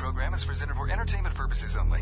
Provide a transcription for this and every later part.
program is presented for entertainment purposes only.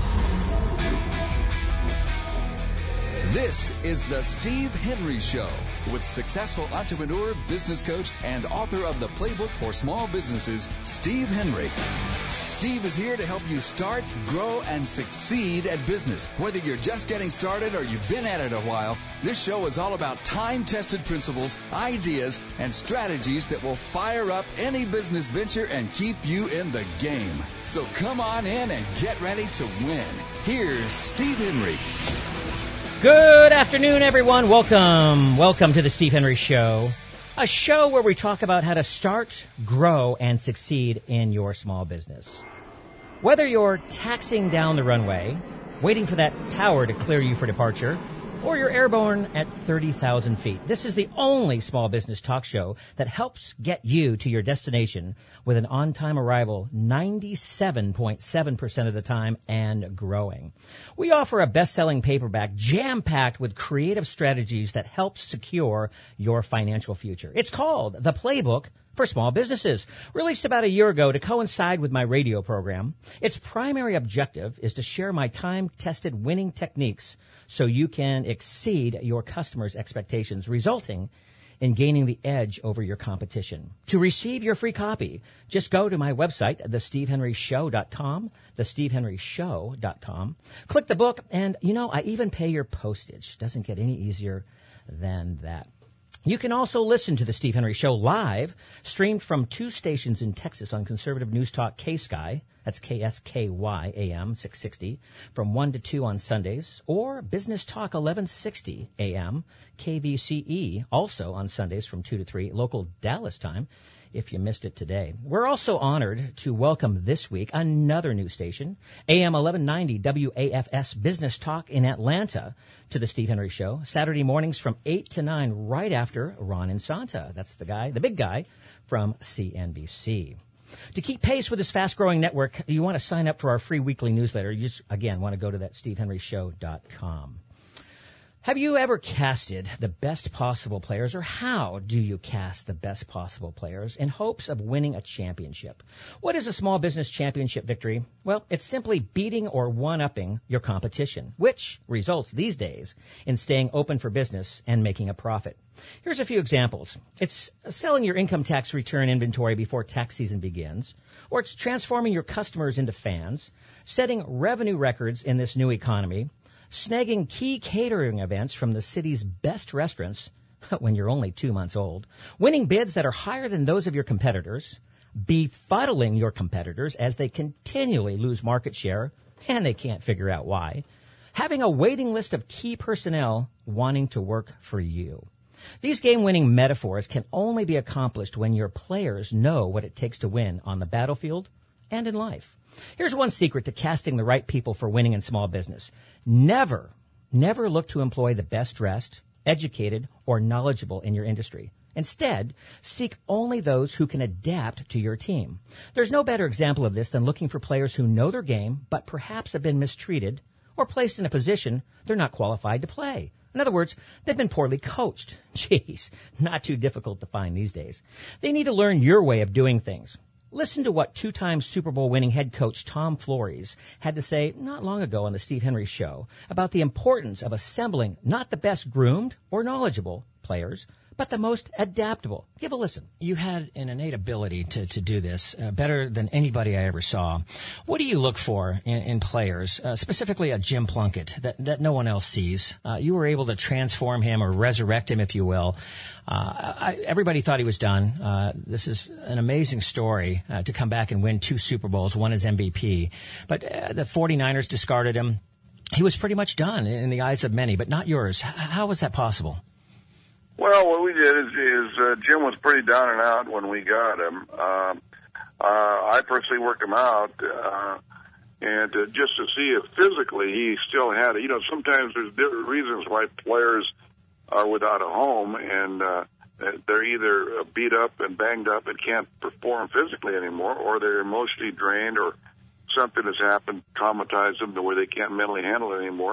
This is the Steve Henry Show with successful entrepreneur, business coach, and author of the Playbook for Small Businesses, Steve Henry. Steve is here to help you start, grow, and succeed at business. Whether you're just getting started or you've been at it a while, this show is all about time-tested principles, ideas, and strategies that will fire up any business venture and keep you in the game. So come on in and get ready to win. Here's Steve Henry. Good afternoon, everyone. Welcome to the Steve Henry Show, a show where we talk about how to start, grow, and succeed in your small business. Whether you're taxiing down the runway, waiting for that tower to clear you for departure, or you're airborne at 30,000 feet, this is the only small business talk show that helps get you to your destination with an on-time arrival 97.7% of the time and growing. We offer a best-selling paperback jam-packed with creative strategies that help secure your financial future. It's called The Playbook for Small Businesses, released about a year ago to coincide with my radio program. Its primary objective is to share my time-tested winning techniques so you can exceed your customers' expectations, resulting in gaining the edge over your competition. To receive your free copy, just go to my website, thestevehenryshow.com, thestevehenryshow.com. Click the book, and, I even pay your postage. Doesn't get any easier than that. You can also listen to the Steve Henry Show live, streamed from 2 stations in Texas on conservative news talk K-Sky, that's KSKY AM 660, from 1 to 2 on Sundays, or Business Talk 1160 AM, KVCE, also on Sundays from 2 to 3, local Dallas time, if you missed it today. We're also honored to welcome this week another new station, AM 1190 WAFS Business Talk in Atlanta, to the Steve Henry Show, Saturday mornings from 8 to 9, right after Ron Insanta. That's the big guy from CNBC. To keep pace with this fast-growing network, you want to sign up for our free weekly newsletter. You just, again, want to go to that stevehenryshow.com. Have you ever casted the best possible players, or how do you cast the best possible players in hopes of winning a championship? What is a small business championship victory? Well, it's simply beating or one-upping your competition, which results these days in staying open for business and making a profit. Here's a few examples. It's selling your income tax return inventory before tax season begins, or it's transforming your customers into fans, setting revenue records in this new economy, snagging key catering events from the city's best restaurants when you're only 2 months old, winning bids that are higher than those of your competitors, befuddling your competitors as they continually lose market share and they can't figure out why, having a waiting list of key personnel wanting to work for you. These game-winning metaphors can only be accomplished when your players know what it takes to win on the battlefield and in life. Here's one secret to casting the right people for winning in small business. Never look to employ the best dressed, educated, or knowledgeable in your industry. Instead, seek only those who can adapt to your team. There's no better example of this than looking for players who know their game, but perhaps have been mistreated or placed in a position they're not qualified to play. In other words, they've been poorly coached. Jeez, not too difficult to find these days. They need to learn your way of doing things. Listen to what 2-time Super Bowl winning head coach Tom Flores had to say not long ago on the Steve Henry Show about the importance of assembling not the best groomed or knowledgeable players, but the most adaptable. Give a listen. You had an innate ability to do this better than anybody I ever saw. What do you look for in players, specifically a Jim Plunkett, that no one else sees? You were able to transform him or resurrect him, if you will. Everybody thought he was done. This is an amazing story to come back and win 2 Super Bowls, one as MVP. But the 49ers discarded him. He was pretty much done in the eyes of many, but not yours. How was that possible? Well, what we did is Jim was pretty down and out when we got him. I personally worked him out, and just to see if physically he still had it. Sometimes there's different reasons why players are without a home, and they're either beat up and banged up and can't perform physically anymore, or they're emotionally drained, or something has happened, traumatized them to where they can't mentally handle it anymore.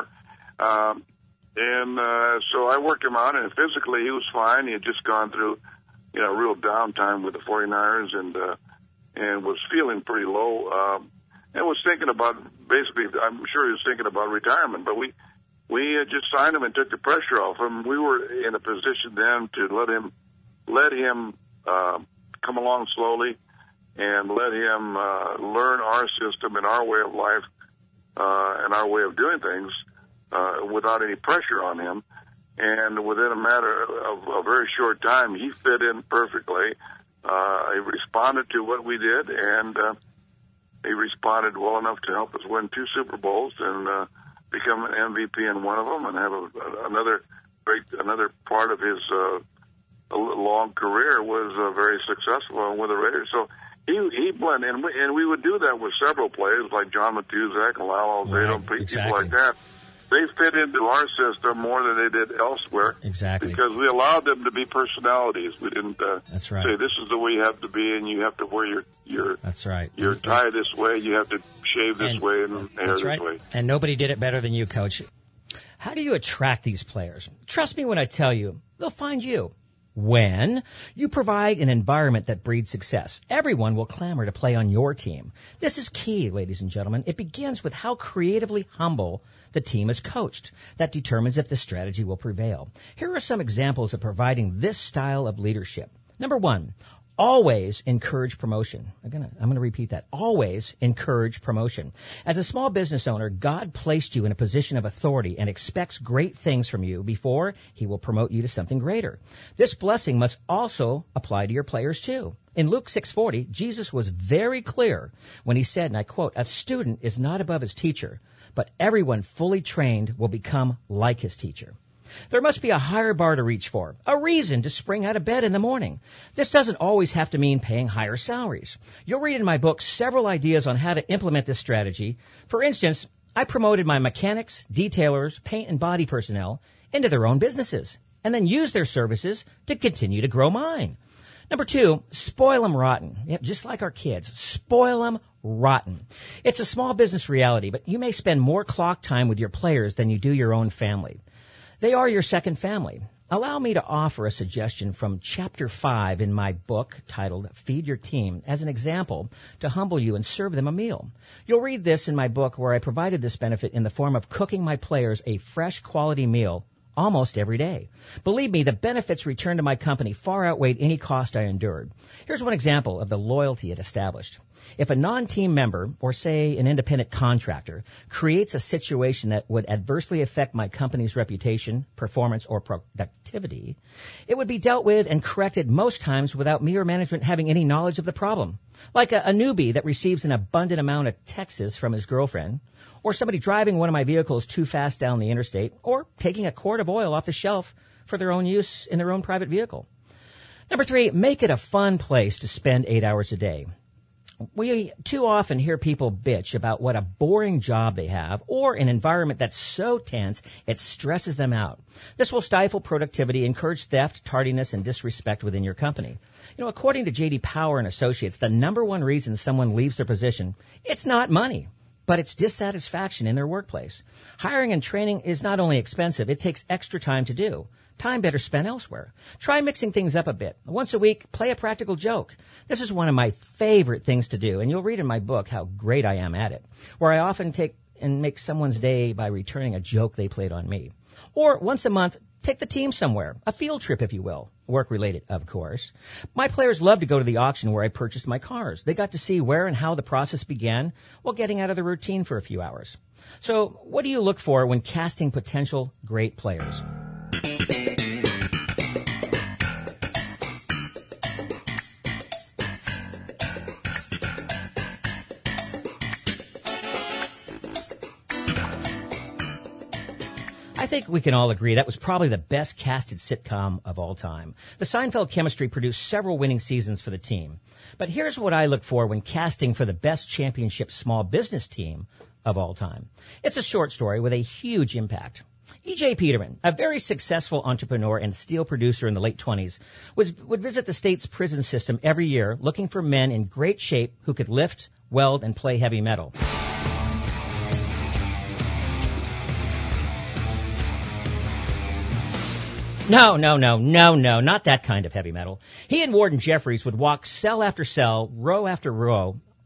So I worked him out, and physically he was fine. He had just gone through, real downtime with the 49ers and was feeling pretty low. and was thinking about, basically, I'm sure he was thinking about retirement, but we just signed him and took the pressure off him. We were in a position then to let him come along slowly and let him learn our system and our way of life and our way of doing things without any pressure on him. And within a matter of a very short time, he fit in perfectly. He responded to what we did, and he responded well enough to help us win 2 Super Bowls and become an MVP in one of them, and have another part of his long career was very successful with the Raiders. So he blended, and we would do that with several players like John Matuzak and Lyle Alzado, people like that. They fit into our system more than they did elsewhere. Exactly. Because we allowed them to be personalities. We didn't That's right. say this is the way you have to be, and you have to wear your That's right. your tie this way, you have to shave this way and hair that's this right. way. And nobody did it better than you, Coach. How do you attract these players? Trust me when I tell you, they'll find you. When you provide an environment that breeds success, everyone will clamor to play on your team. This is key, ladies and gentlemen. It begins with how creatively humble the team is coached. That determines if the strategy will prevail. Here are some examples of providing this style of leadership. Number 1, always encourage promotion. I'm going to repeat that. Always encourage promotion. As a small business owner, God placed you in a position of authority and expects great things from you before he will promote you to something greater. This blessing must also apply to your players too. In Luke 6:40, Jesus was very clear when he said, and I quote, "A student is not above his teacher, but everyone fully trained will become like his teacher." There must be a higher bar to reach for, a reason to spring out of bed in the morning. This doesn't always have to mean paying higher salaries. You'll read in my book several ideas on how to implement this strategy. For instance, I promoted my mechanics, detailers, paint and body personnel into their own businesses and then used their services to continue to grow mine. Number 2, spoil them rotten. Yep, just like our kids. Spoil them rotten. It's a small business reality, but you may spend more clock time with your players than you do your own family. They are your second family. Allow me to offer a suggestion from Chapter 5 in my book titled Feed Your Team as an example to humble you and serve them a meal. You'll read this in my book where I provided this benefit in the form of cooking my players a fresh quality meal almost every day. Believe me, the benefits returned to my company far outweighed any cost I endured. Here's one example of the loyalty it established. If a non-team member, or say an independent contractor, creates a situation that would adversely affect my company's reputation, performance, or productivity, it would be dealt with and corrected most times without me or management having any knowledge of the problem. Like a newbie that receives an abundant amount of texts from his girlfriend, or somebody driving one of my vehicles too fast down the interstate, or taking a quart of oil off the shelf for their own use in their own private vehicle. Number 3, make it a fun place to spend 8 hours a day. We too often hear people bitch about what a boring job they have or an environment that's so tense it stresses them out. This will stifle productivity, encourage theft, tardiness, and disrespect within your company. You know, according to J.D. Power and Associates, the number one reason someone leaves their position, it's not money, but it's dissatisfaction in their workplace. Hiring and training is not only expensive, it takes extra time to do. Time better spent elsewhere. Try mixing things up a bit. Once a week, play a practical joke. This is one of my favorite things to do, and you'll read in my book how great I am at it, where I often take and make someone's day by returning a joke they played on me. Or once a month, take the team somewhere, a field trip, if you will. Work-related, of course. My players love to go to the auction where I purchased my cars. They got to see where and how the process began while getting out of the routine for a few hours. So what do you look for when casting potential great players? I think we can all agree that was probably the best casted sitcom of all time. The Seinfeld chemistry produced several winning seasons for the team. But here's what I look for when casting for the best championship small business team of all time. It's a short story with a huge impact. E.J. Peterman, a very successful entrepreneur and steel producer in the late 20s, would visit the state's prison system every year looking for men in great shape who could lift, weld, and play heavy metal. No, not that kind of heavy metal. He and Warden Jeffries would walk cell after cell, row after row,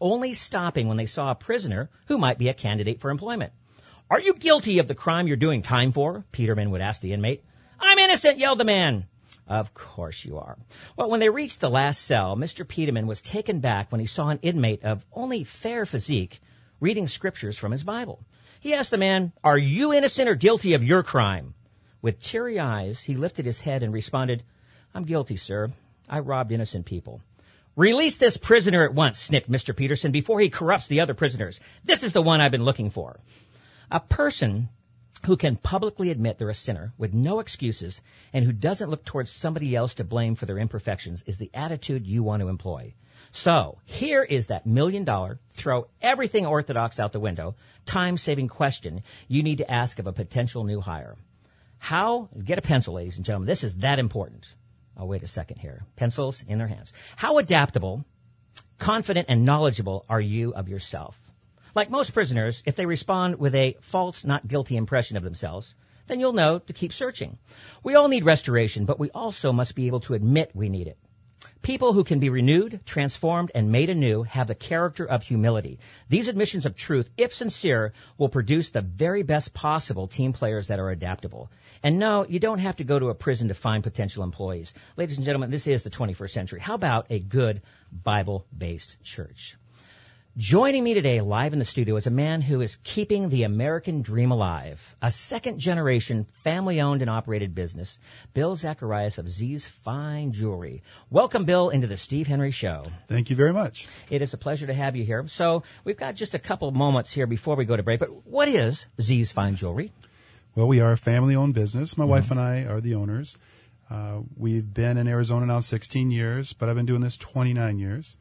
only stopping when they saw a prisoner who might be a candidate for employment. "Are you guilty of the crime you're doing time for?" Peterman would ask the inmate. "I'm innocent," yelled the man. "Of course you are." Well, when they reached the last cell, Mr. Peterman was taken back when he saw an inmate of only fair physique reading scriptures from his Bible. He asked the man, "Are you innocent or guilty of your crime?" With teary eyes, he lifted his head and responded, "I'm guilty, sir. I robbed innocent people." "Release this prisoner at once," snipped Mr. Peterson, "before he corrupts the other prisoners. This is the one I've been looking for." A person who can publicly admit they're a sinner with no excuses and who doesn't look towards somebody else to blame for their imperfections is the attitude you want to employ. So here is that $1 million, throw everything orthodox out the window, time-saving question you need to ask of a potential new hire. How, get a pencil, ladies and gentlemen, this is that important. Oh, wait a second here. Pencils in their hands. How adaptable, confident, and knowledgeable are you of yourself? Like most prisoners, if they respond with a false, not guilty impression of themselves, then you'll know to keep searching. We all need restoration, but we also must be able to admit we need it. People who can be renewed, transformed, and made anew have the character of humility. These admissions of truth, if sincere, will produce the very best possible team players that are adaptable. And no, you don't have to go to a prison to find potential employees. Ladies and gentlemen, this is the 21st century. How about a good Bible-based church? Joining me today live in the studio is a man who is keeping the American dream alive, a second-generation, family-owned and operated business, Bill Zacharias of Z's Fine Jewelry. Welcome, Bill, into the Steve Henry Show. Thank you very much. It is a pleasure to have you here. So we've got just a couple of moments here before we go to break, but what is Z's Fine Jewelry? Well, we are a family-owned business. My wife and I are the owners. We've been in Arizona now 16 years, but I've been doing this 29 years.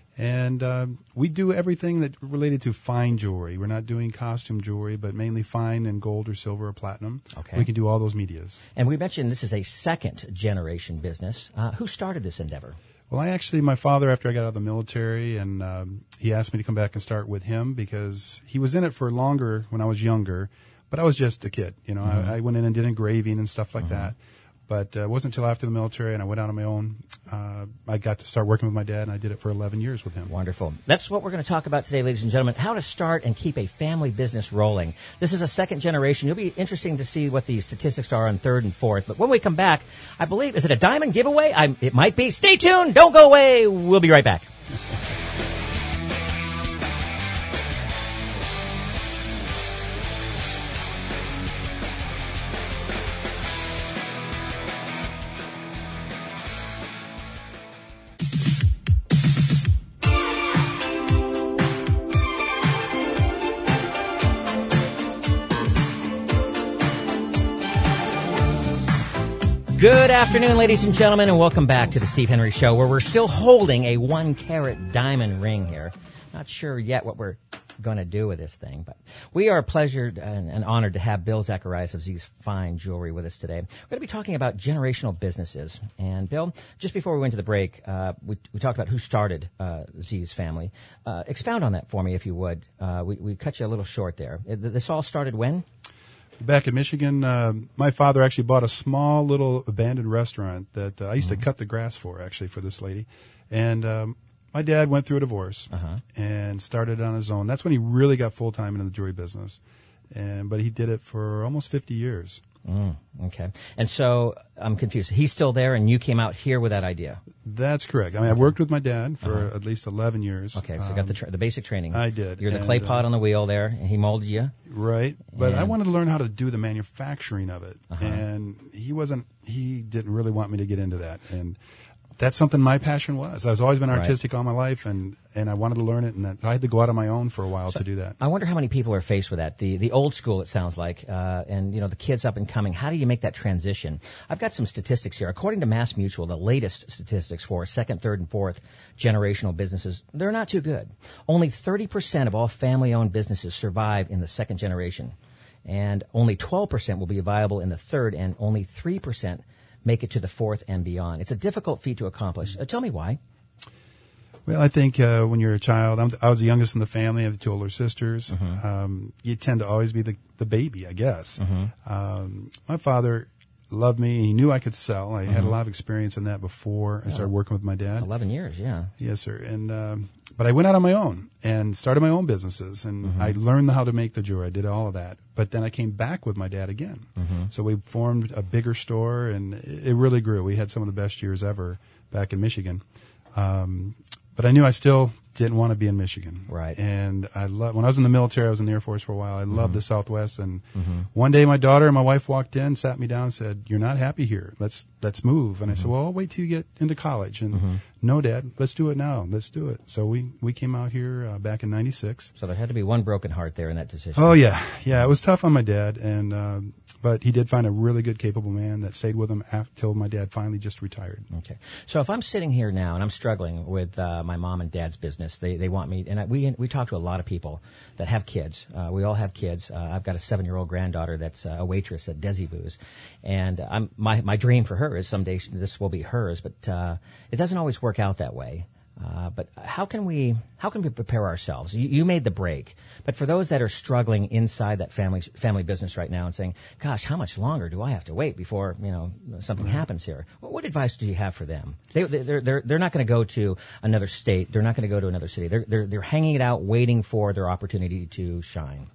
And we do everything that related to fine jewelry. We're not doing costume jewelry, but mainly fine and gold or silver or platinum. Okay. We can do all those medias. And we mentioned this is a second-generation business. Who started this endeavor? Well, my father, after I got out of the military, and he asked me to come back and start with him because he was in it for longer when I was younger, but I was just a kid. You know, I went in and did engraving and stuff like that. But it wasn't until after the military and I went out on my own, I got to start working with my dad, and I did it for 11 years with him. Wonderful. That's what we're going to talk about today, ladies and gentlemen, how to start and keep a family business rolling. This is a second generation. It'll be interesting to see what the statistics are on third and fourth. But when we come back, I believe, is it a diamond giveaway? It might be. Stay tuned. Don't go away. We'll be right back. Good afternoon, ladies and gentlemen, and welcome back to the Steve Henry Show, where we're still holding a 1-carat diamond ring here. Not sure yet what we're going to do with this thing, but we are pleasured and honored to have Bill Zacharias of Z's Fine Jewelry with us today. We're going to be talking about generational businesses. And Bill, just before we went to the break, we talked about who started Z's family. Expound on that for me, if you would. We cut you a little short there. This all started when? Back in Michigan, my father actually bought a small little abandoned restaurant that I used to cut the grass for, actually, for this lady. And my dad went through a divorce and started on his own. That's when he really got full-time into the jewelry business. But he did it for almost 50 years. Okay. And so I'm confused. He's still there, and you came out here with that idea. That's correct. I mean, I worked with my dad for at least 11 years. Okay, so you got the basic training. I did. You're the clay pot on the wheel there, and he molded you. Right. But I wanted to learn how to do the manufacturing of it. And he didn't really want me to get into that. And that's something my passion was. I've always been artistic all my life, and I wanted to learn it, and I had to go out on my own for a while to do that. I wonder how many people are faced with that. The old school, it sounds like, and the kids up and coming. How do you make that transition? I've got some statistics here. According to MassMutual, the latest statistics for second, third, and fourth generational businesses, they're not too good. Only 30% of all family-owned businesses survive in the second generation, and only 12% will be viable in the third, and only 3% make it to the fourth and beyond. It's a difficult feat to accomplish. Tell me why. Well, I think when you're a child, I was the youngest in the family. I have two older sisters. You tend to always be the baby, I guess. My father loved me. He knew I could sell. I had a lot of experience in that before I started working with my dad. 11 years, yeah. Yes, sir. And But I went out on my own and started my own businesses, and I learned how to make the jewelry. I did all of that. But then I came back with my dad again. So we formed a bigger store, and it really grew. We had some of the best years ever back in Michigan. But I knew I still didn't want to be in Michigan. Right. And when I was in the military, I was in the Air Force for a while. I loved the Southwest. And one day my daughter and my wife walked in, sat me down and said, "You're not happy here. Let's move." And I said, "Well, I'll wait till you get into college." And no, Dad, let's do it now. Let's do it. So we came out here back in 96. So there had to be one broken heart there in that decision. Oh, yeah. Yeah, it was tough on my dad. And but he did find a really good, capable man that stayed with him till my dad finally just retired. Okay. So if I'm sitting here now and I'm struggling with my mom and dad's business, they want me, and we talk to a lot of people that have kids. We all have kids. I've got a 7-year-old granddaughter that's a waitress at Desi Boo's, and my dream for her is someday this will be hers, but it doesn't always work out that way. But how can we prepare ourselves? You made the break, but for those that are struggling inside that family business right now and saying, "Gosh, how much longer do I have to wait before something happens here?" What advice do you have for them? They're not going to go to another state. They're not going to go to another city. They're hanging it out, waiting for their opportunity to shine.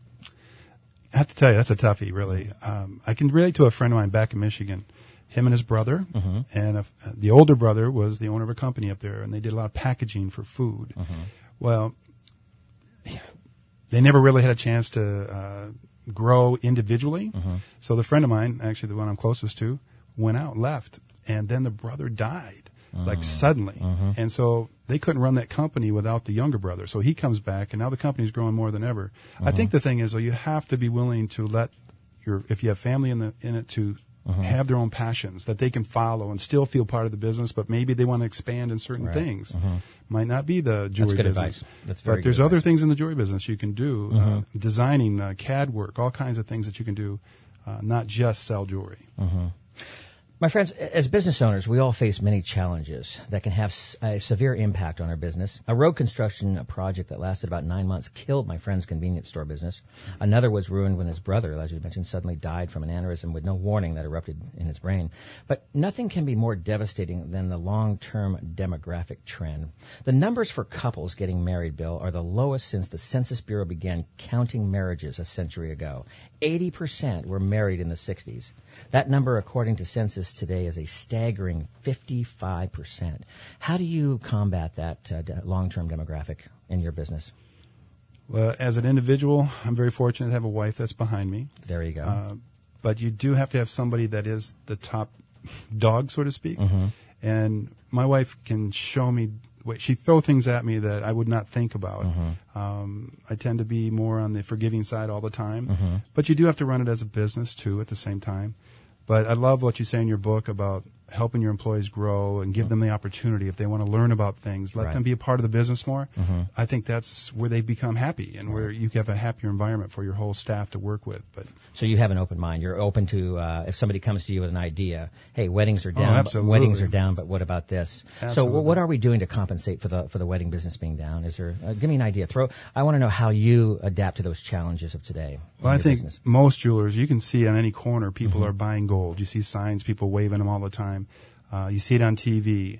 I have to tell you, that's a toughie, really. I can relate to a friend of mine back in Michigan. Him and his brother, and the older brother was the owner of a company up there, and they did a lot of packaging for food. Well, they never really had a chance to grow individually. So the friend of mine, actually the one I'm closest to, went out, left, and then the brother died, like suddenly. And so they couldn't run that company without the younger brother. So he comes back, and now the company's growing more than ever. I think the thing is, though, you have to be willing to let if you have family in it, to have their own passions that they can follow and still feel part of the business, but maybe they want to expand in certain things. Might not be the jewelry That's good business. Advice. That's very but there's good other advice. things in the jewelry business you can do, designing, CAD work, all kinds of things that you can do, not just sell jewelry. My friends, as business owners, we all face many challenges that can have a severe impact on our business. A road construction project that lasted about 9 months killed my friend's convenience store business. Another was ruined when his brother, as you mentioned, suddenly died from an aneurysm with no warning that erupted in his brain. But nothing can be more devastating than the long-term demographic trend. The numbers for couples getting married, Bill, are the lowest since the Census Bureau began counting marriages a century ago. 80% were married in the 60s. That number, according to Census today, is a staggering 55%. How do you combat that long-term demographic in your business? Well, as an individual, I'm very fortunate to have a wife that's behind me. There you go. But you do have to have somebody that is the top dog, so to speak. And my wife can show me. She throw things at me that I would not think about. I tend to be more on the forgiving side all the time. But you do have to run it as a business, too, at the same time. But I love what you say in your book about helping your employees grow and give them the opportunity if they want to learn about things. Let them be a part of the business more. I think that's where they become happy and where you have a happier environment for your whole staff to work with. But so you have an open mind. You're open to if somebody comes to you with an idea. Hey, weddings are down. Absolutely. Weddings are down, but what about this? Absolutely. So what are we doing to compensate for the wedding business being down? Is there? Give me an idea. I want to know how you adapt to those challenges of today. Well, I think most jewelers, you can see on any corner, people are buying gold. You see signs, people waving them all the time. You see it on TV.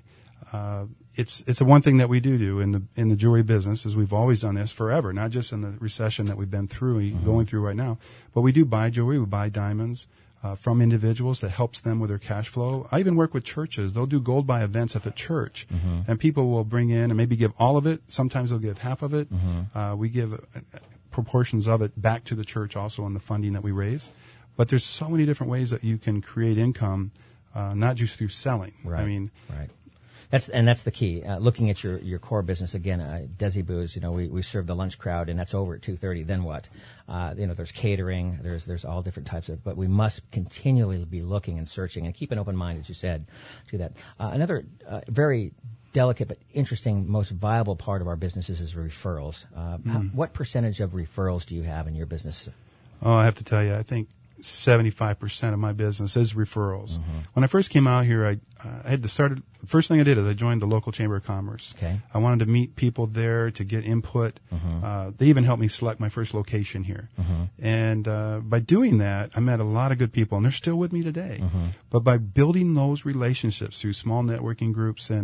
It's the one thing that we do in the jewelry business is we've always done this forever, not just in the recession that we've been through, going through right now. But we do buy jewelry, we buy diamonds from individuals that helps them with their cash flow. I even work with churches. They'll do gold buy events at the church, and people will bring in and maybe give all of it. Sometimes they'll give half of it. We give proportions of it back to the church also in the funding that we raise. But there's so many different ways that you can create income. Not just through selling. Right. I mean, right. That's the key. Looking at your core business again, Desi Boo's. We serve the lunch crowd, and that's over at 2:30. Then what? There's catering. There's all different types of. But we must continually be looking and searching and keep an open mind, as you said, to that. Another very delicate but interesting, most viable part of our businesses is referrals. What percentage of referrals do you have in your business? Oh, I have to tell you, I think 75% of my business is referrals. When I first came out here, I had to start. The first thing I did is I joined the local Chamber of Commerce. Okay. I wanted to meet people there to get input. They even helped me select my first location here. And by doing that, I met a lot of good people, and they're still with me today. But by building those relationships through small networking groups, and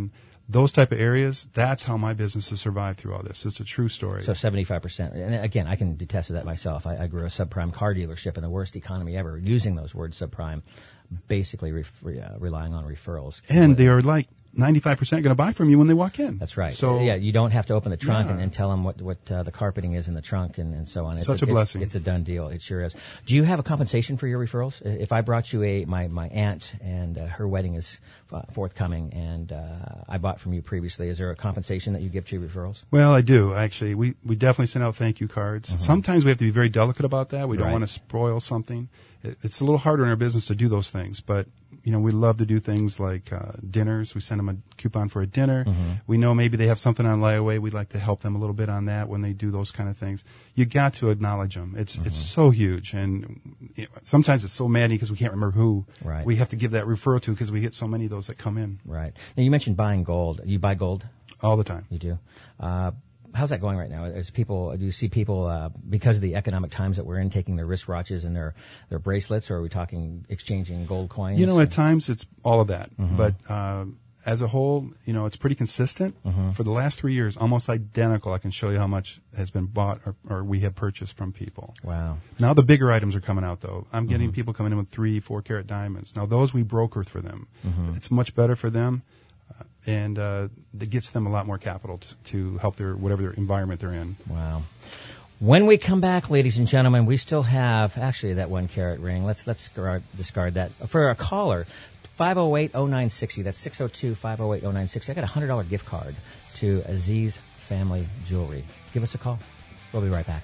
those type of areas, that's how my business has survived through all this. It's a true story. So 75%. And again, I can attest to that myself. I grew a subprime car dealership in the worst economy ever, using those words subprime, basically relying on referrals. And they are like 95% going to buy from you when they walk in. That's right. So yeah, you don't have to open the trunk Yeah. and tell them what the carpeting is in the trunk and so on. Such a blessing. It's a done deal. It sure is. Do you have a compensation for your referrals? If I brought you my aunt and her wedding is forthcoming and I bought from you previously, is there a compensation that you give to your referrals? Well, I do, actually. We definitely send out thank you cards. Sometimes we have to be very delicate about that. We don't Right. want to spoil something. It's a little harder in our business to do those things, but we love to do things like dinners. We send them a coupon for a dinner. We know maybe they have something on layaway. We'd like to help them a little bit on that when they do those kind of things. You got to acknowledge them. It's so huge, and sometimes it's so maddening because we can't remember who Right. we have to give that referral to because we get so many of those that come in Right. Now, you mentioned buying gold. You buy gold? all the time. You do. How's that going right now? Do you see people because of the economic times that we're in taking their wristwatches and their bracelets, or are we talking exchanging gold coins? At times it's all of that, but as a whole, it's pretty consistent. For the last 3 years, almost identical. I can show you how much has been bought or we have purchased from people. Wow. Now the bigger items are coming out, though. I'm getting people coming in with 3-4 carat diamonds. Now those we broker for them. It's much better for them. And it gets them a lot more capital to help whatever their environment they're in. Wow. When we come back, ladies and gentlemen, we still have actually that 1 carat ring. Let's discard that for a caller. 508-0960. That's 602-508-0960. I got a $100 gift card to Aziz Family Jewelry. Give us a call. We'll be right back.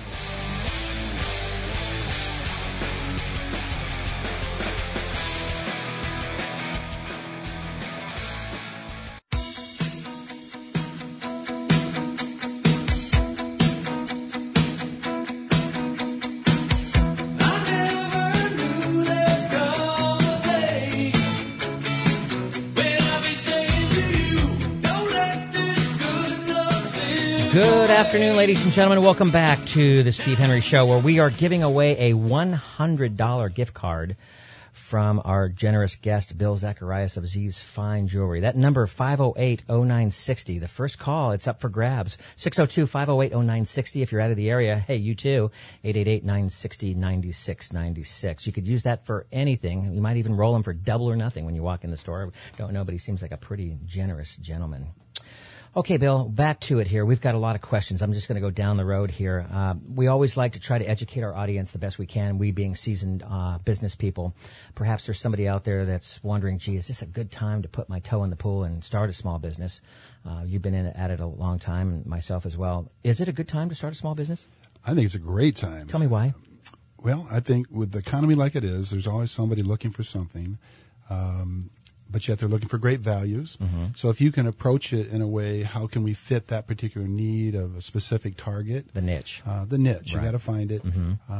Good afternoon, ladies and gentlemen. Welcome back to the Steve Henry Show, where we are giving away a $100 gift card from our generous guest, Bill Zacharias of Z's Fine Jewelry. That number, 508-0960. The first call, it's up for grabs. 602-508-0960. If you're out of the area, hey, you too, 888-960-9696. You could use that for anything. You might even roll them for double or nothing when you walk in the store. Don't know, but he seems like a pretty generous gentleman. Okay, Bill, back to it here. We've got a lot of questions. I'm just going to go down the road here. We always like to try to educate our audience the best we can, we being seasoned business people. Perhaps there's somebody out there that's wondering, gee, is this a good time to put my toe in the pool and start a small business? You've been at it a long time, and myself as well. Is it a good time to start a small business? I think it's a great time. Tell me why. Well, I think with the economy like it is, there's always somebody looking for something. But yet they're looking for great values. So if you can approach it in a way, how can we fit that particular need of a specific target? The niche. The niche. Right. You got to find it.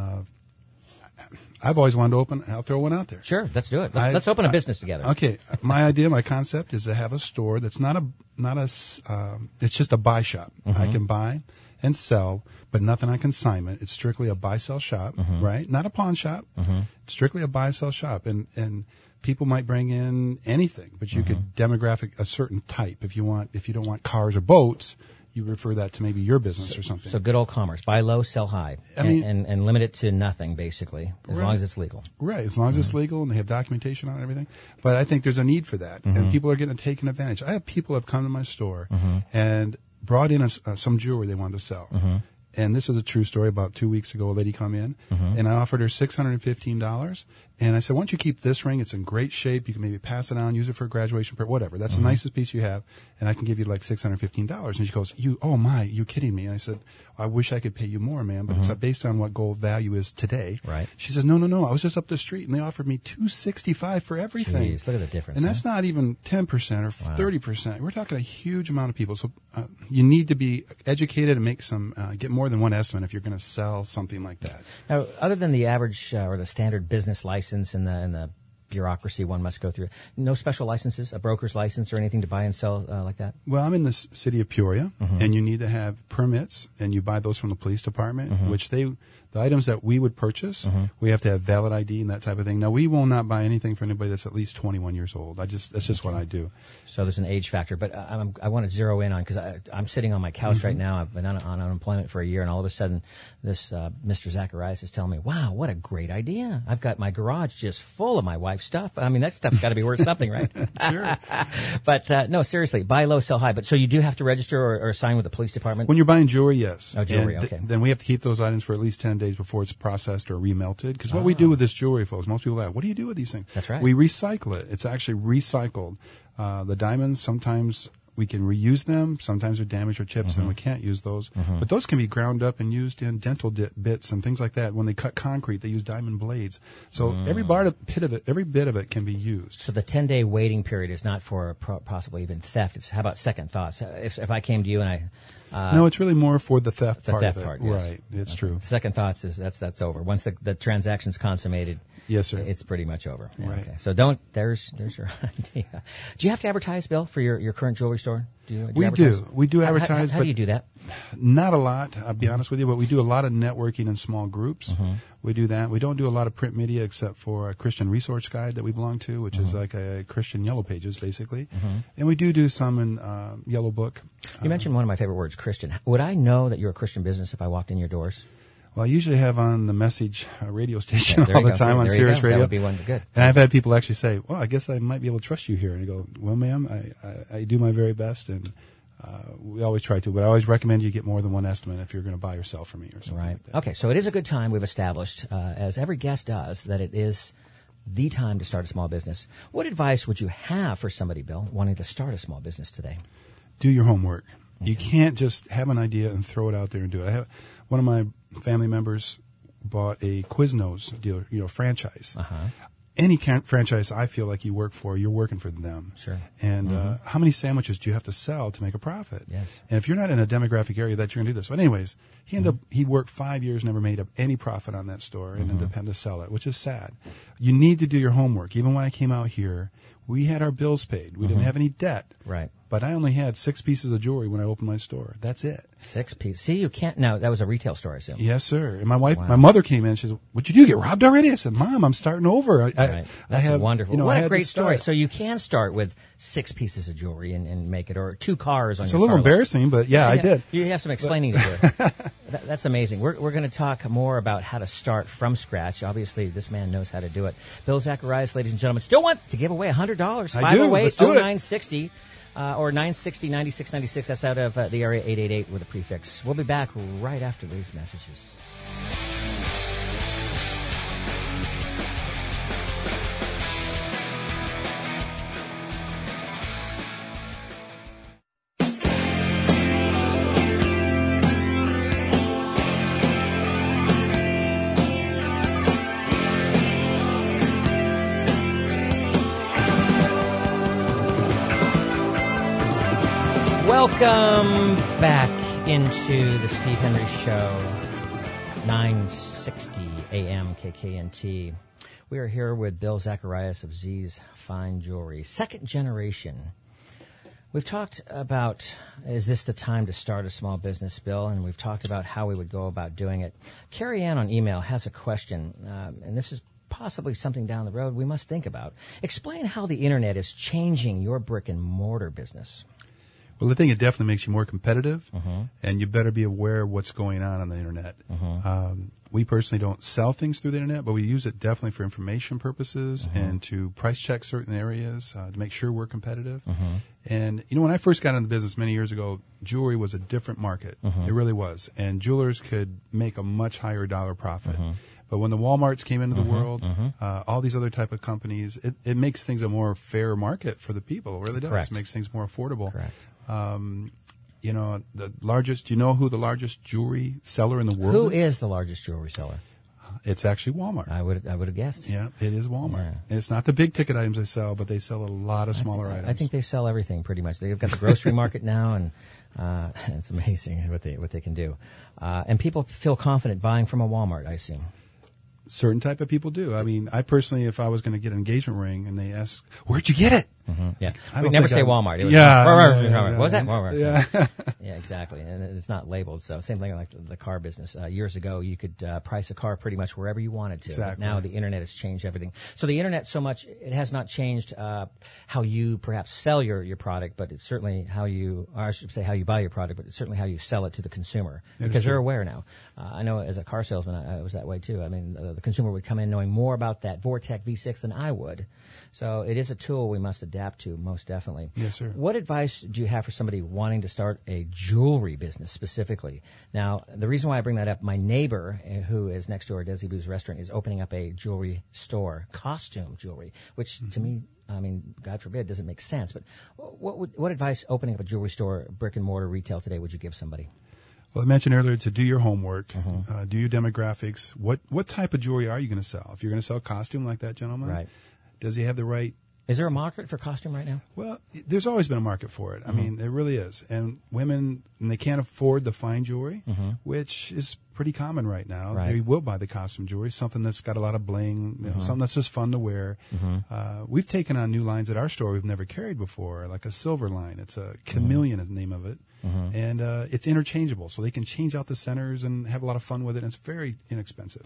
I've always wanted to open. I'll throw one out there. Sure, let's do it. Let's open a business together. Okay. My idea, my concept is to have a store that's it's just a buy shop. I can buy and sell, but nothing on consignment. It's strictly a buy-sell shop, right? Not a pawn shop. It's strictly a buy-sell shop. And people might bring in anything, but you could demographic a certain type. If you don't want cars or boats, you refer that to maybe your business or something. So good old commerce. Buy low, sell high. And limit it to nothing, basically, as long as it's legal. Right, as long as it's legal and they have documentation on it and everything. But I think there's a need for that, and people are getting taken advantage. I have people have come to my store and brought in some jewelry they wanted to sell. And this is a true story. About 2 weeks ago, a lady come in, and I offered her $615. And I said, why don't you keep this ring? It's in great shape. You can maybe pass it on, use it for a graduation, whatever. That's the nicest piece you have, and I can give you like $615. And she goes, you kidding me? And I said, I wish I could pay you more, ma'am, but it's based on what gold value is today. Right. She says, no. I was just up the street, and they offered me $265 for everything. Jeez, look at the difference. And that's not even 10% or 30%. We're talking a huge amount of people. So you need to be educated and make get more than one estimate if you're going to sell something like that. Now, other than the average or the standard business license and the bureaucracy one must go through. No special licenses, a broker's license or anything to buy and sell like that? Well, I'm in the city of Peoria, and you need to have permits, and you buy those from the police department, which the items that we would purchase, we have to have valid ID and that type of thing. Now, we will not buy anything for anybody that's at least 21 years old. That's just what I do. So there's an age factor, but I want to zero in on, because I'm sitting on my couch right now. I've been on unemployment for a year, and all of a sudden, this Mr. Zacharias is telling me, "Wow, what a great idea! I've got my garage just full of my wife's stuff. I mean, that stuff's got to be worth something, right?" Sure. But no, seriously, buy low, sell high. But so you do have to register or sign with the police department? When you're buying jewelry, yes. Oh, jewelry, And okay. Then we have to keep those items for at least 10 days before it's processed or remelted. Because what we do with this jewelry, folks, most people ask, what do you do with these things? That's right. We recycle it. It's actually recycled. The diamonds, sometimes we can reuse them. Sometimes they're damaged or chips, and we can't use those. But those can be ground up and used in dental bits and things like that. When they cut concrete, they use diamond blades. So every bit of it can be used. So the 10-day waiting period is not for possibly even theft. It's how about second thoughts? If I came to you and I no, it's really more for the theft part of it. Part, yes. Right, it's true. Second thoughts is that's over. Once the transaction's consummated, yes, sir, it's pretty much over. Yeah, right. Okay. So there's your idea. Do you have to advertise, Bill, for your current jewelry store? We do advertise. How but do you do that? Not a lot, I'll be honest with you, but we do a lot of networking in small groups. We do that. We don't do a lot of print media except for a Christian Resource Guide that we belong to, which is like a Christian Yellow Pages, basically. And we do some in Yellow Book. You mentioned one of my favorite words, Christian. Would I know that you're a Christian business if I walked in your doors? Well, I usually have on the Message radio station Yeah, all the time on Sirius Radio. That would be one good. And I've had people actually say, well, I guess I might be able to trust you here. And I go, well, ma'am, I do my very best, and we always try to, but I always recommend you get more than one estimate if you're going to buy or sell from me or something Right. like that. Okay, so it is a good time. We've established, as every guest does, that it is the time to start a small business. What advice would you have for somebody, Bill, wanting to start a small business today? Do your homework. You can't just have an idea and throw it out there and do it. I have one of my family members bought a Quiznos dealer, franchise. Any franchise I feel like you work for, you're working for them. Sure. And how many sandwiches do you have to sell to make a profit? Yes. And if you're not in a demographic area that you're going to do this. But anyways, he worked 5 years, never made up any profit on that store, and then had to sell it, which is sad. You need to do your homework. Even when I came out here, we had our bills paid. We didn't have any debt. Right. But I only had 6 pieces of jewelry when I opened my store. That's it. 6 pieces. See, you can't. No, that was a retail store, I assume. Yes, sir. And my mother came in. She said, "What'd you do? Get robbed already?" I said, "Mom, I'm starting over." Right. That's wonderful. I What a had great to start. story. So you can start with 6 pieces of jewelry and make it, or 2 cars on It's your a little car lot. embarrassing, but yeah, I did. You have some explaining to do. That's amazing. We're going to talk more about how to start from scratch. Obviously, this man knows how to do it. Bill Zacharias, ladies and gentlemen, still want to give away $100. I do. Let's do it. 508-0960 or 960-9696. That's out of the area 888 with a prefix. We'll be back right after these messages. Welcome back into the Steve Henry Show, 960 AM KKNT. We are here with Bill Zacharias of Z's Fine Jewelry, second generation. We've talked about, is this the time to start a small business, Bill? And we've talked about how we would go about doing it. Carrie Ann on email has a question, and this is possibly something down the road we must think about. Explain how the Internet is changing your brick and mortar business. Well, I think it definitely makes you more competitive, and you better be aware of what's going on the Internet. We personally don't sell things through the Internet, but we use it definitely for information purposes and to price check certain areas to make sure we're competitive. And, when I first got into the business many years ago, jewelry was a different market. It really was. And jewelers could make a much higher dollar profit. But when the Walmarts came into the world, all these other type of companies, it makes things a more fair market for the people. It really does. Correct. It makes things more affordable. Correct. The largest, do you know who the largest jewelry seller in the world Who is? is the largest jewelry seller? It's actually Walmart. I would have guessed. Yeah, it is Walmart. Yeah. And it's not the big ticket items they sell, but they sell a lot of smaller items. I think they sell everything pretty much. They've got the grocery market now, and it's amazing what they can do. And people feel confident buying from a Walmart, I assume. certain type of people do. I mean, I personally, if I was going to get an engagement ring and they ask, "Where'd you get it?" Yeah, I we don't never think say I- Walmart. It was Yeah. what was that? Walmart. Yeah. Yeah, exactly. And it's not labeled. So same thing like the car business. Years ago, you could price a car pretty much wherever you wanted to. Exactly. But now the internet has changed everything. So the internet so much, it has not changed how you perhaps sell your product, but it's certainly how you, or I should say how you buy your product, but it's certainly how you sell it to the consumer. Because they're aware now. I know as a car salesman, I was that way too. I mean, the consumer would come in knowing more about that Vortec V6 than I would. So it is a tool we must adapt to, most definitely. Yes, sir. What advice do you have for somebody wanting to start a jewelry business specifically? Now, the reason why I bring that up, my neighbor, who is next door at Desi Boo's restaurant, is opening up a jewelry store, costume jewelry, which to me, I mean, God forbid, doesn't make sense. But what advice opening up a jewelry store, brick and mortar retail today, would you give somebody? Well, I mentioned earlier to do your homework, do your demographics. What type of jewelry are you going to sell? If you're going to sell a costume like that gentleman, Right. Does he have the right? Is there a market for costume right now? Well, there's always been a market for it. I mean, there really is. And women, and they can't afford the fine jewelry, which is pretty common right now. Right. They will buy the costume jewelry, something that's got a lot of bling, you know, something that's just fun to wear. We've taken on new lines at our store we've never carried before, like a silver line. It's a Chameleon is the name of it. And it's interchangeable, so they can change out the centers and have a lot of fun with it. And it's very inexpensive.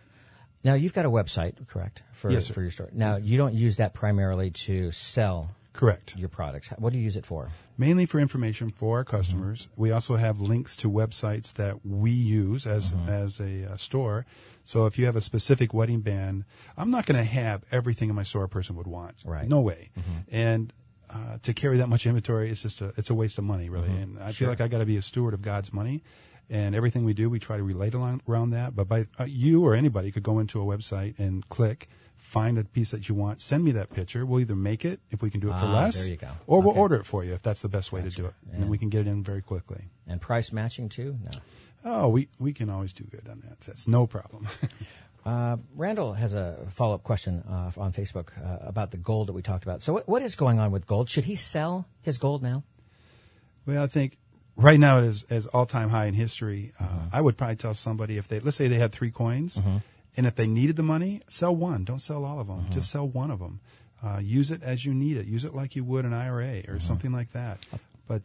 Now, you've got a website, correct? Yes, sir. For your store. Now, you don't use that primarily to sell Correct. your products. What do you use it for? Mainly for information for our customers. We also have links to websites that we use as a store. So if you have a specific wedding band, I'm not going to have everything in my store a person would want. Right. No way. And to carry that much inventory, it's a waste of money, really. And I feel like I got to be a steward of God's money. And everything we do, we try to relate around that. But by you or anybody could go into a website and click, find a piece that you want, send me that picture. We'll either make it if we can do it for less, there you go. or we'll Okay. order it for you if that's the best way to do it. And then we can get it in very quickly. And price matching too? No. Oh, we can always do good on that. That's no problem. Randall has a follow-up question on Facebook about the gold that we talked about. So what is going on with gold? Should he sell his gold now? Well, I think right now it is all-time high in history. I would probably tell somebody if let's say they had 3 coins, and if they needed the money, sell one. Don't sell all of them. Just sell one of them. Use it as you need it. Use it like you would an IRA or something like that. But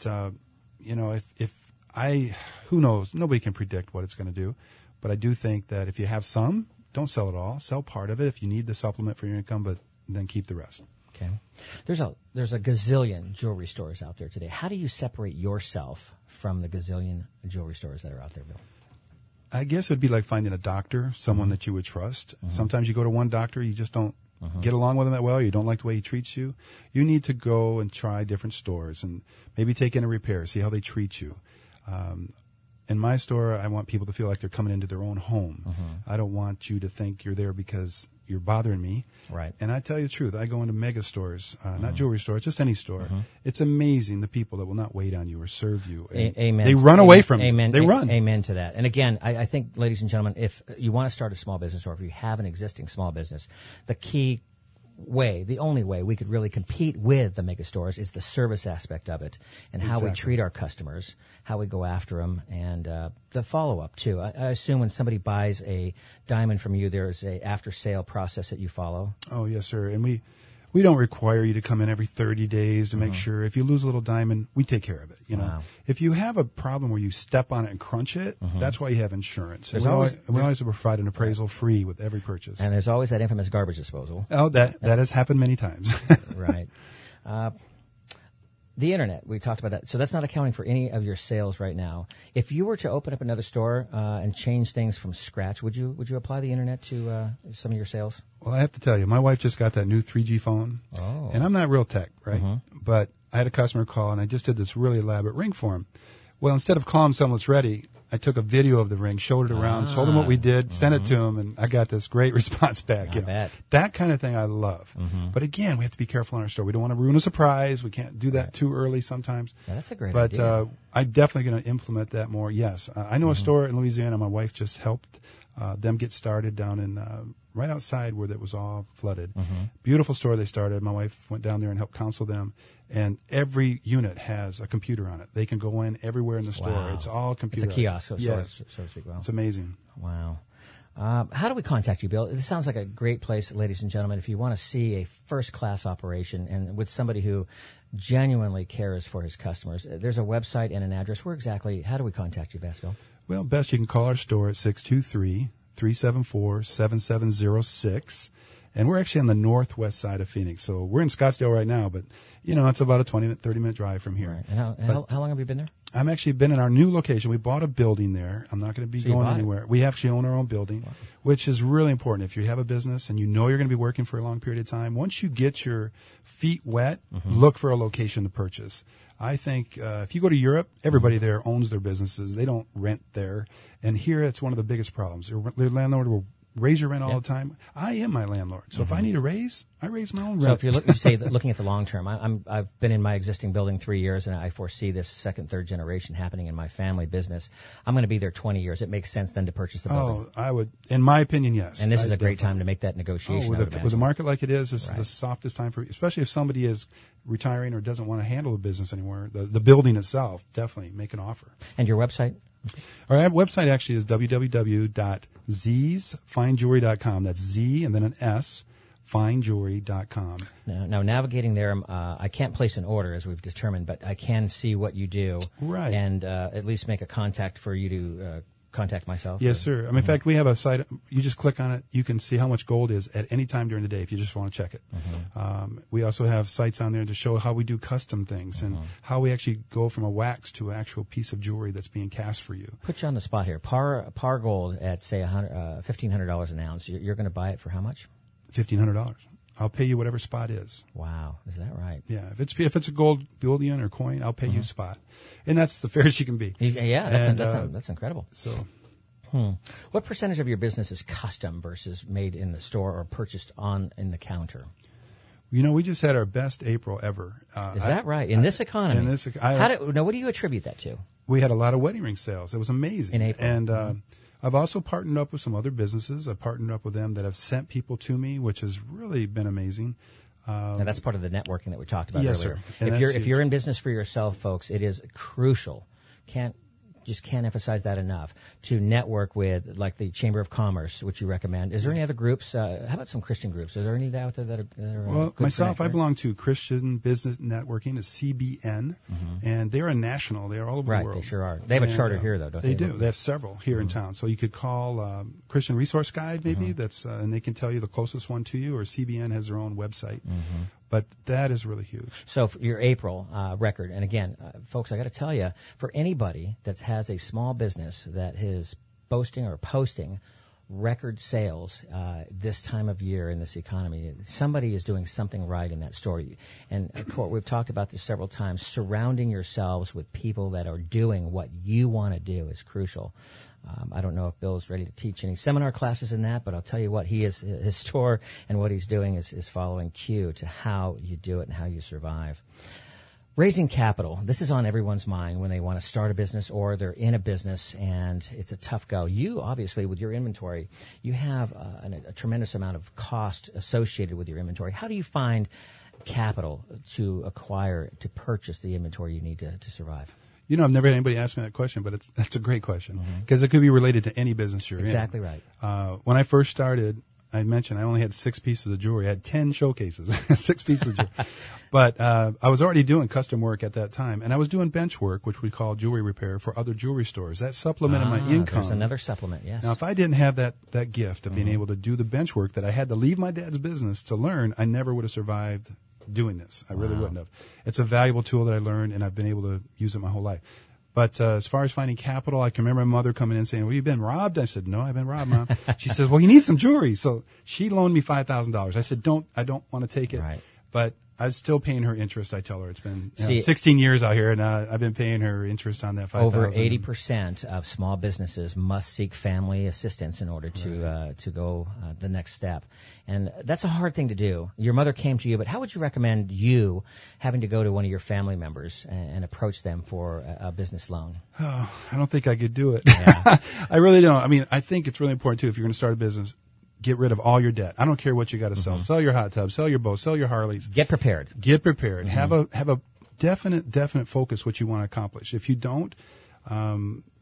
who knows? Nobody can predict what it's going to do. But I do think that if you have some, don't sell it all. Sell part of it if you need the supplement for your income, but then keep the rest. Okay. There's a gazillion jewelry stores out there today. How do you separate yourself from the gazillion jewelry stores that are out there, Bill? I guess it would be like finding a doctor, someone that you would trust. Sometimes you go to one doctor, you just don't get along with him that well, you don't like the way he treats you. You need to go and try different stores and maybe take in a repair, see how they treat you. In my store, I want people to feel like they're coming into their own home. I don't want you to think you're there because you're bothering me. Right. And I tell you the truth, I go into mega stores, not jewelry stores, just any store. It's amazing the people that will not wait on you or serve you. Amen. They run away from you. Amen. They run. Amen to that. And again, I think, ladies and gentlemen, if you want to start a small business or if you have an existing small business, the only way we could really compete with the mega stores is the service aspect of it and how we treat our customers, how we go after them, and the follow-up, too. I assume when somebody buys a diamond from you, there's a after-sale process that you follow. Oh, yes, sir. And we don't require you to come in every 30 days to make sure. If you lose a little diamond, we take care of it. You know, Wow. if you have a problem where you step on it and crunch it, that's why you have insurance. And There's we always provide an appraisal free with every purchase. And there's always that infamous garbage disposal. Oh, that has happened many times. Right. The internet, we talked about that. So that's not accounting for any of your sales right now. If you were to open up another store and change things from scratch, would you apply the internet to some of your sales? Well, I have to tell you, my wife just got that new 3G phone. Oh. And I'm not real tech, right? But I had a customer call, and I just did this really elaborate ring for him. Well, instead of calling him someone that's ready, I took a video of the ring, showed it around, told him what we did, sent it to him, and I got this great response back. I bet. That kind of thing I love. But again, we have to be careful in our store. We don't want to ruin a surprise. We can't do that too early sometimes. Yeah, that's a great But idea. I'm definitely going to implement that more, yes. I know a store in Louisiana. My wife just helped them get started down in right outside where it was all flooded. Beautiful store they started. My wife went down there and helped counsel them. And every unit has a computer on it. They can go in everywhere in the store. Wow. It's all computerized. It's a kiosk, so Yes. to speak. Wow. It's amazing. Wow. How do we contact you, Bill? This sounds like a great place, ladies and gentlemen, if you want to see a first-class operation and with somebody who genuinely cares for his customers. There's a website and an address. How do we contact you, best, Bill? Well, best you can call our store at 623-374-7706. And we're actually on the northwest side of Phoenix. So we're in Scottsdale right now, but, it's about a 30-minute drive from here. Right. And how long have you been there? I'm actually been in our new location. We bought a building there. I'm not going to be going anywhere. We actually own our own building, which is really important. If you have a business and you know you're going to be working for a long period of time, once you get your feet wet, look for a location to purchase. I think if you go to Europe, everybody there owns their businesses. They don't rent there. And here it's one of the biggest problems. Their landlord will raise your rent all the time. I am my landlord. So if I need a raise, I raise my own rent. So if you're looking at the long term, I've been in my existing building 3 years, and I foresee this second, third generation happening in my family business. I'm going to be there 20 years. It makes sense then to purchase the building. Oh, I would, in my opinion, yes. And this is a great time to make that negotiation. With a market like it is, this is the softest time for, especially if somebody is retiring or doesn't want to handle the business anymore. The building itself, definitely make an offer. And your website? Our website actually is www.zsfinejewelry.com. That's Z and then an S, finejewelry.com. Now navigating there, I can't place an order as we've determined, but I can see what you do. Right. And at least make a contact for you to contact myself. Yes, sir. In fact, we have a site. You just click on it. You can see how much gold is at any time during the day if you just want to check it. We also have sites on there to show how we do custom things and how we actually go from a wax to an actual piece of jewelry that's being cast for you. Put you on the spot here. Par gold at, say, $1,500 an ounce. You're going to buy it for how much? $1,500. I'll pay you whatever spot is. Wow, is that right? Yeah, if it's a gold bullion or coin, I'll pay you spot, and that's the fairest you can be. Yeah, that's incredible. So, what percentage of your business is custom versus made in the store or purchased in the counter? We just had our best April ever. Is that right? In this economy? What do you attribute that to? We had a lot of wedding ring sales. It was amazing in April, and. I've also partnered up with some other businesses. I've partnered up with them that have sent people to me, which has really been amazing. Now that's part of the networking that we talked about earlier. Sir. If you're in business for yourself, folks, it is crucial. Can't emphasize that enough, to network with, like the Chamber of Commerce, which you recommend. Is there any other groups? How about some Christian groups? Are there any out there that are well, myself, I belong to Christian Business Networking, it's CBN, and they're a national. They're all over the world. Right, they sure are. They have a charter here, though, don't they? They do. They have several here in town. So you could call Christian Resource Guide, maybe, and they can tell you the closest one to you, or CBN has their own website. But that is really huge. So for your April record, and again, folks, I got to tell you, for anybody that has a small business that is boasting or posting record sales this time of year in this economy, somebody is doing something right in that store. And we've talked about this several times. Surrounding yourselves with people that are doing what you want to do is crucial. I don't know if Bill is ready to teach any seminar classes in that, but I'll tell you what, his store and what he's doing is following cue to how you do it and how you survive. Raising capital. This is on everyone's mind when they want to start a business or they're in a business and it's a tough go. You, obviously, with your inventory, you have a tremendous amount of cost associated with your inventory. How do you find capital to acquire, to purchase the inventory you need to survive? I've never had anybody ask me that question, but that's a great question because it could be related to any business you're in. Exactly right. When I first started, I mentioned I only had 6 pieces of jewelry. I had 10 showcases, 6 pieces of jewelry. But I was already doing custom work at that time, and I was doing bench work, which we call jewelry repair, for other jewelry stores. That supplemented my income. There's another supplement, yes. Now, if I didn't have that gift of being able to do the bench work that I had to leave my dad's business to learn, I never would have survived doing this. I really wouldn't have. It's a valuable tool that I learned, and I've been able to use it my whole life. But as far as finding capital, I can remember my mother coming in saying, "Well, you've been robbed." I said, "No, I've been robbed, Mom." She said, "Well, you need some jewelry." So she loaned me $5,000. I said, I don't want to take it. Right. But I'm still paying her interest. I tell her it's been 16 years out here, and I've been paying her interest on that $5,000. Over 80% of small businesses must seek family assistance in order to go the next step. And that's a hard thing to do. Your mother came to you, but how would you recommend you having to go to one of your family members and approach them for a business loan? Oh, I don't think I could do it. Yeah. I really don't. I mean, I think it's really important, too, if you're going to start a business, get rid of all your debt. I don't care what you got to sell. Sell your hot tubs, sell your boats, sell your Harleys. Get prepared. Get prepared. Have a definite focus what you want to accomplish. If you don't,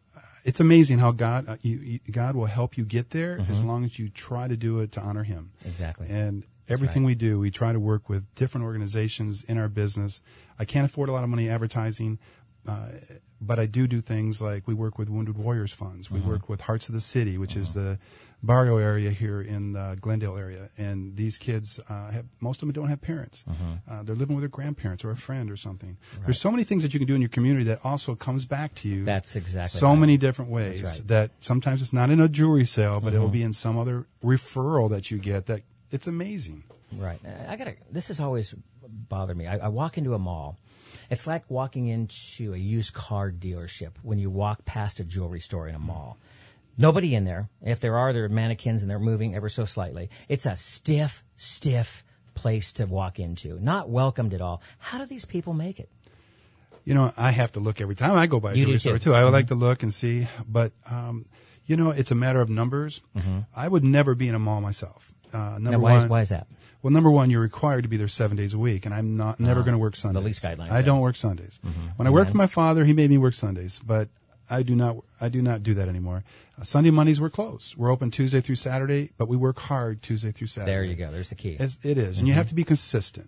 it's amazing how God God will help you get there as long as you try to do it to honor Him. Exactly. And everything we do, we try to work with different organizations in our business. I can't afford a lot of money advertising, but I do things like we work with Wounded Warriors Funds. We work with Hearts of the City, which is the barrio area here in the Glendale area. And these kids, most of them don't have parents. They're living with their grandparents or a friend or something. Right. There's so many things that you can do in your community that also comes back to you. That's exactly so right. many different ways that sometimes it's not in a jewelry sale, but it will be in some other referral that you get. That it's amazing. Right. This has always bothered me. I walk into a mall. It's like walking into a used car dealership when you walk past a jewelry store in a mall. Nobody in there. If there are, they're mannequins and they're moving ever so slightly. It's a stiff place to walk into. Not welcomed at all. How do these people make it? You know, I have to look every time I go by a jewelry store too. I would like to look and see, but you know, it's a matter of numbers. I would never be in a mall myself. Why is that? Well, number one, you're required to be there 7 days a week, and I'm never going to work Sundays. The least guidelines. I don't work Sundays. When I worked for my father, he made me work Sundays, but I do not do that anymore. Sunday, Mondays, we're closed. We're open Tuesday through Saturday, but we work hard Tuesday through Saturday. There you go. There's the key. It is, and you have to be consistent.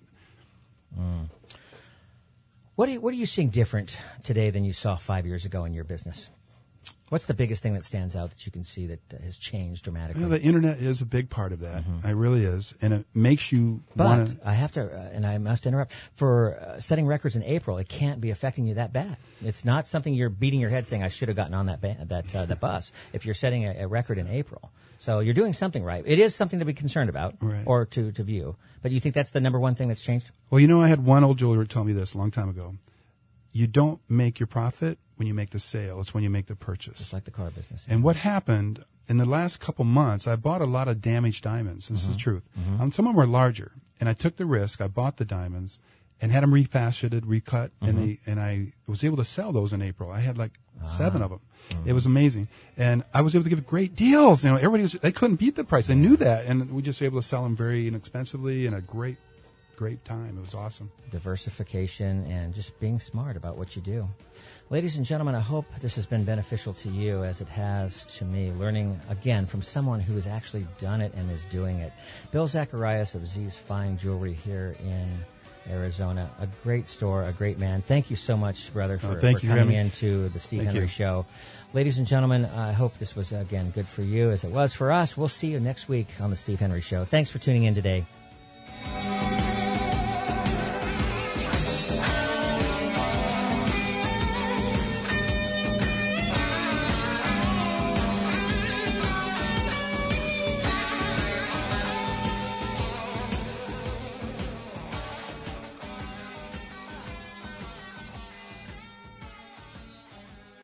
What are you seeing different today than you saw 5 years ago in your business? What's the biggest thing that stands out that you can see that has changed dramatically? You know, the internet is a big part of that. It really is, and it makes you want to. But I have to, and I must interrupt. For setting records in April, it can't be affecting you that bad. It's not something you're beating your head saying, "I should have gotten on that bus." If you're setting a record in April, so you're doing something right. It is something to be concerned about, or to view. But do you think that's the number one thing that's changed? Well, you know, I had one old jeweler tell me this a long time ago. You don't make your profit when you make the sale. It's when you make the purchase. It's like the car business. And what happened in the last couple months, I bought a lot of damaged diamonds. This is the truth. Some of them were larger, and I took the risk. I bought the diamonds and had them refaceted, recut, and I was able to sell those in April. I had like 7 of them. It was amazing, and I was able to give great deals. You know, they couldn't beat the price. They knew that, and we just were able to sell them very inexpensively and a great time. It was awesome. Diversification and just being smart about what you do. Ladies and gentlemen, I hope this has been beneficial to you as it has to me, learning again from someone who has actually done it and is doing it. Bill Zacharias of Z's Fine Jewelry here in Arizona. A great store, a great man. Thank you so much, brother, for coming into the Steve Henry Show. Ladies and gentlemen, I hope this was, again, good for you as it was for us. We'll see you next week on the Steve Henry Show. Thanks for tuning in today.